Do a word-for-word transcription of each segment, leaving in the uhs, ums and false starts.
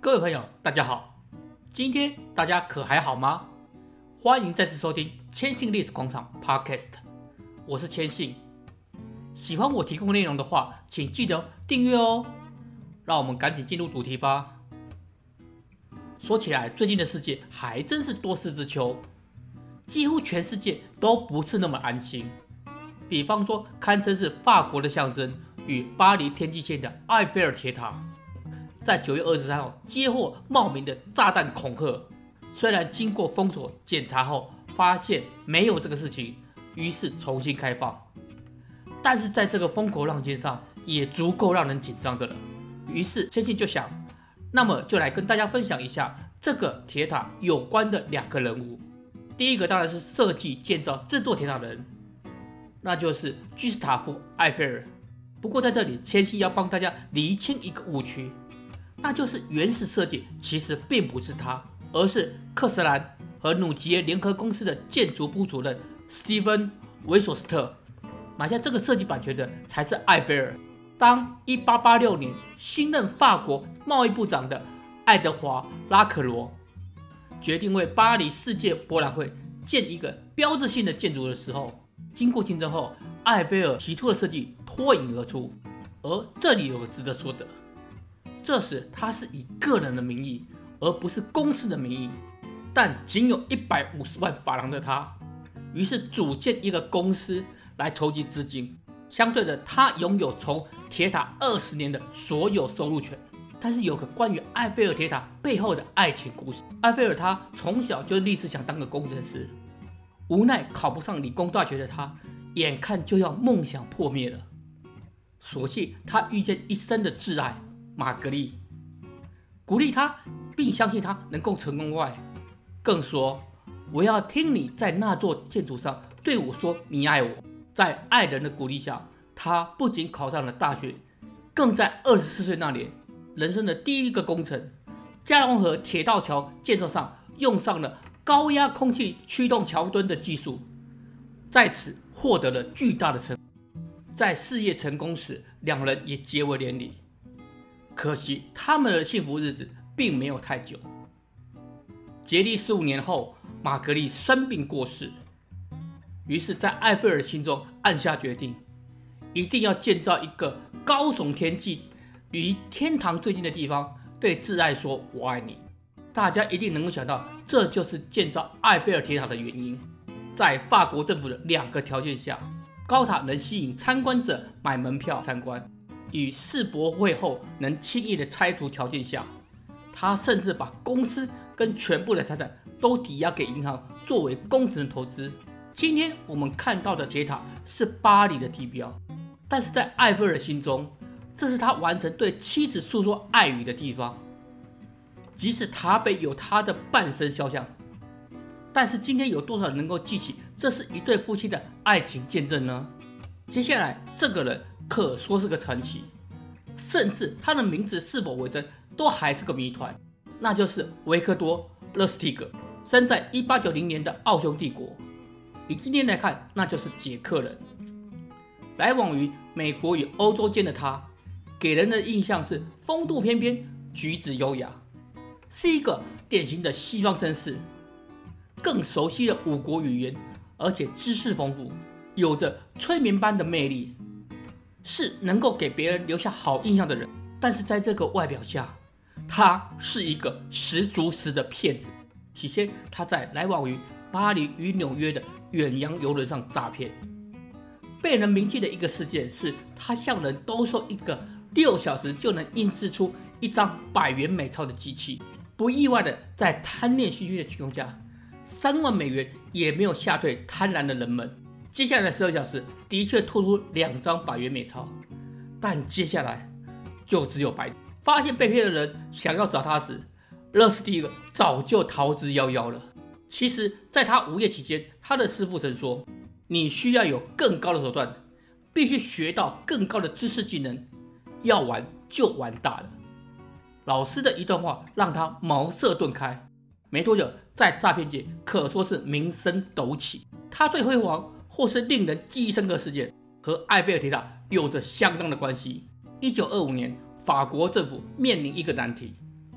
各位朋友，大家好，今天大家可还好吗？欢迎再次收听千信历史广场 Podcast， 我是千信。喜欢我提供内容的话，请记得订阅哦。让我们赶紧进入主题吧。说起来，最近的世界还真是多事之秋，几乎全世界都不是那么安心。比方说，堪称是法国的象征与巴黎天际线的埃菲尔铁塔，在九月二十三号接获冒名的炸弹恐吓。虽然经过封锁检查后发现没有这个事情，于是重新开放，但是在这个风口浪尖上也足够让人紧张的了。于是千信就想，那么就来跟大家分享一下这个铁塔有关的两个人物。第一个当然是设计建造这座铁塔的人，那就是居斯塔夫·埃菲尔。不过在这里，千信要帮大家厘清一个误区，那就是原始设计其实并不是他，而是克斯兰和努吉耶联合公司的建筑部主任史蒂芬·维索斯特。买下这个设计版权的才是埃菲尔。当一八八六年新任法国贸易部长的爱德华·拉克罗决定为巴黎世界博览会建一个标志性的建筑的时候，经过竞争后，埃菲尔提出的设计脱颖而出。而这里有个值得说的，这时他是以个人的名义，而不是公司的名义，但仅有一百五十万法郎的他，于是组建一个公司来筹集资金。相对的，他拥有从铁塔二十年的所有收入权。但是有个关于埃菲尔铁塔背后的爱情故事。埃菲尔他从小就立志想当个工程师，无奈考不上理工大学的他，眼看就要梦想破灭了。所幸他遇见一生的挚爱玛格丽，鼓励他并相信他能够成功外，更说我要听你在那座建筑上对我说你爱我。在爱人的鼓励下，他不仅考上了大学，更在二十四岁那年，人生的第一个工程加隆河铁道桥建造上用上了高压空气驱动桥墩的技术，在此获得了巨大的成功。在事业成功时，两人也结为连理。可惜他们的幸福日子并没有太久。结义十五年后，玛格丽生病过世。于是在埃菲尔心中暗下决定，一定要建造一个高耸天际，离天堂最近的地方，对挚爱说我爱你。大家一定能够想到，这就是建造埃菲尔铁塔的原因。在法国政府的两个条件下，高塔能吸引参观者买门票参观，与世博会后能轻易的拆除条件下，他甚至把公司跟全部的财产都抵押给银行作为工程投资。今天我们看到的铁塔是巴黎的地标，但是在埃菲尔心中，这是他完成对妻子诉说爱语的地方。即使塔北有他的半身肖像，但是今天有多少人能够记起这是一对夫妻的爱情见证呢？接下来这个人可说是个传奇，甚至他的名字是否为真都还是个谜团。那就是维克多·勒斯蒂格，生在一八九零年的奥匈帝国。以今天来看，那就是捷克人。来往于美国与欧洲间的他，给人的印象是风度翩翩，举止优雅，是一个典型的西方绅士。更熟悉了五国语言，而且知识丰富，有着催眠般的魅力，是能够给别人留下好印象的人。但是在这个外表下，他是一个十足十的骗子。起先，他在来往于巴黎与纽约的远洋邮轮上诈骗。被人铭记的一个事件是，他向人兜售一个六小时就能印制出一张百元美钞的机器。不意外的，在贪恋虚虚的情况下，三万美元也没有吓退贪婪的人们。接下来的十二小时的确吐出两张百元美钞，但接下来就只有白。发现被骗的人想要找他时，勒斯蒂格早就逃之夭夭了。其实在他无业期间，他的师父曾说，你需要有更高的手段，必须学到更高的知识技能，要玩就玩大了。老师的一段话让他茅塞顿开，没多久在诈骗界可说是名声陡起。他最辉煌或是令人记忆深刻的事件和埃菲尔铁塔有着相当的关系。一九二五年，法国政府面临一个难题，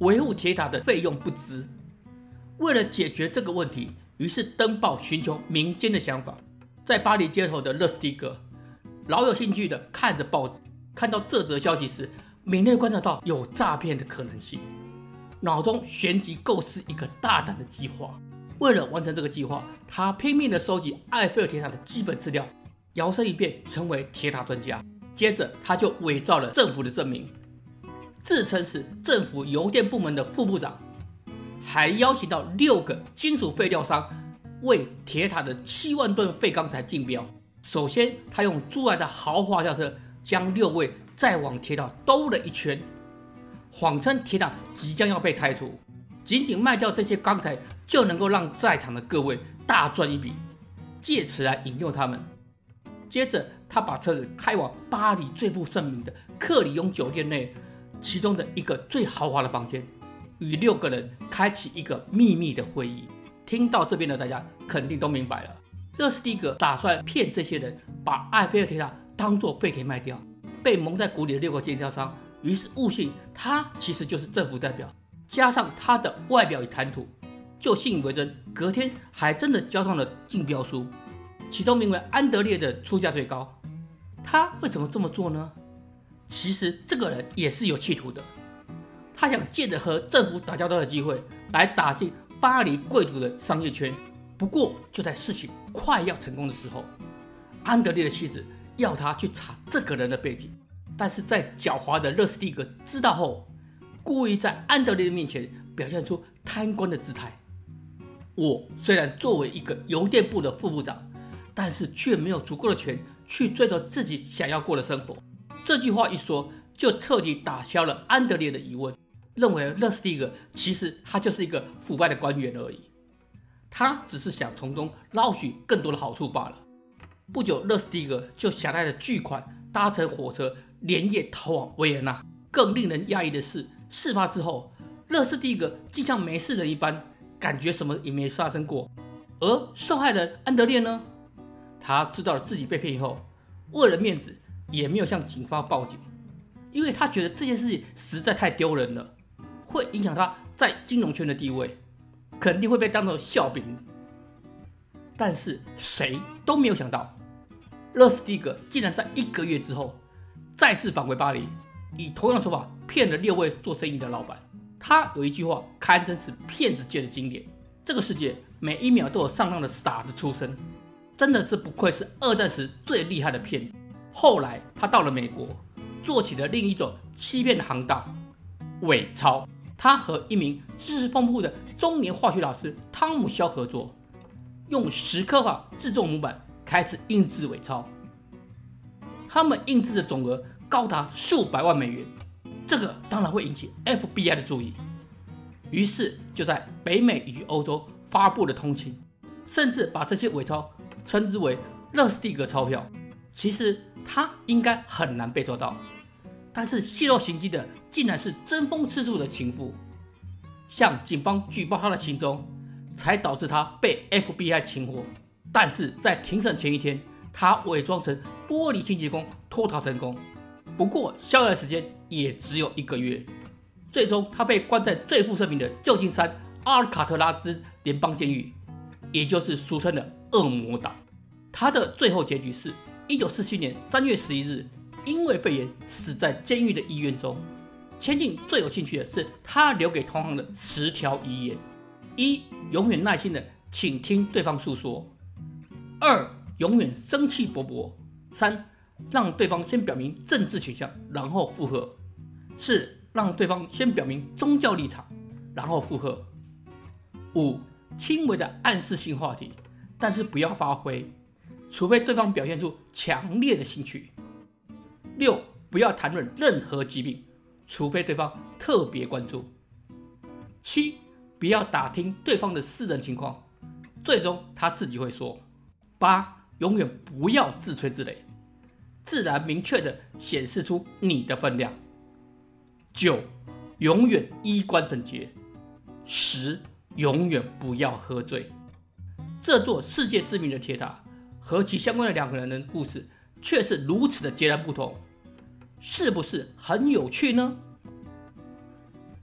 维护铁塔的费用不支。为了解决这个问题，于是登报寻求民间的想法。在巴黎街头的勒斯蒂格老有兴趣的看着报纸，看到这则消息时，敏锐观察到有诈骗的可能性，脑中旋即构思一个大胆的计划。为了完成这个计划，他拼命地收集埃菲尔铁塔的基本资料，摇身一变成为铁塔专家。接着，他就伪造了政府的证明，自称是政府邮电部门的副部长，还邀请到六个金属废料商为铁塔的七万吨废钢材竞标。首先，他用租来的豪华轿车将六位再往铁塔兜了一圈，谎称铁塔即将要被拆除，仅仅卖掉这些钢材就能够让在场的各位大赚一笔，借此来引诱他们。接着，他把车子开往巴黎最负盛名的克里雍酒店内其中的一个最豪华的房间，与六个人开启一个秘密的会议。听到这边的大家肯定都明白了，勒斯蒂格打算骗这些人把埃菲尔铁塔当作废铁卖掉。被蒙在鼓里的六个经销商于是误信他其实就是政府代表，加上他的外表与谈吐，就信以为真。隔天还真的交上了竞标书，其中名为安德烈的出价最高。他为什么这么做呢？其实这个人也是有企图的，他想借着和政府打交道的机会来打进巴黎贵族的商业圈。不过就在事情快要成功的时候，安德烈的妻子要他去查这个人的背景，但是在狡猾的勒斯蒂格知道后，故意在安德烈的面前表现出贪官的姿态。我虽然作为一个邮电部的副部长，但是却没有足够的钱去追求自己想要过的生活。这句话一说，就彻底打消了安德烈的疑问，认为勒斯蒂格其实他就是一个腐败的官员而已，他只是想从中捞取更多的好处罢了。不久，勒斯蒂格就携带了巨款，搭乘火车连夜逃往维也纳。更令人讶异的是，事发之后，勒斯蒂格竟像没事人一般，感觉什么也没发生过。而受害人安德烈呢？他知道了自己被骗以后，为了面子，也没有向警方报警，因为他觉得这件事情实在太丢人了，会影响他在金融圈的地位，肯定会被当作笑柄。但是谁都没有想到，勒斯蒂格竟然在一个月之后再次返回巴黎，以同样的手法骗了六位做生意的老板。他有一句话堪称是骗子界的经典：这个世界每一秒都有上当的傻子出生。真的是不愧是二战时最厉害的骗子。后来他到了美国，做起了另一种欺骗的行当——伪钞。他和一名知识丰富的中年化学老师汤姆肖合作，用蚀刻法制作模板，开始印制伪钞。他们印制的总额高达数百万美元，这个当然会引起 F B I 的注意。于是就在北美以及欧洲发布了通缉，甚至把这些伪钞称之为勒斯蒂格钞票。其实他应该很难被抓到，但是泄露行迹的竟然是争风吃醋的情妇，向警方举报他的行踪，才导致他被 F B I 擒获。但是在庭审前一天，他伪装成玻璃清洁工脱逃成功，不过逍遥的时间也只有一个月。最终他被关在最负盛名的旧金山阿尔卡特拉兹联邦监狱，也就是俗称的恶魔岛。他的最后结局是一九四七年三月十一日，因为肺炎死在监狱的医院中。千信最有兴趣的是他留给同行的十条遗言：一、永远耐心的倾听对方诉说；二、永远生气勃勃；三、让对方先表明政治倾向，然后附和；四、让对方先表明宗教立场，然后附和；五、轻微的暗示性话题，但是不要发挥，除非对方表现出强烈的兴趣；六、不要谈论任何疾病，除非对方特别关注；七、不要打听对方的私人情况，最终他自己会说；八、永远不要自吹自擂，自然明确地显示出你的分量；九、永远衣冠整洁；十、永远不要喝醉。这座世界知名的铁塔和其相关的两个人的故事却是如此的截然不同，是不是很有趣呢？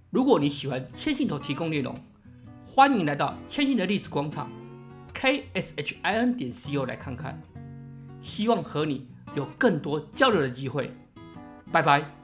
如果你喜欢千信所提供内容，欢迎来到千信的历史广场 K S H I N 点 C O 来看看，希望和你有更多交流的机会。拜拜。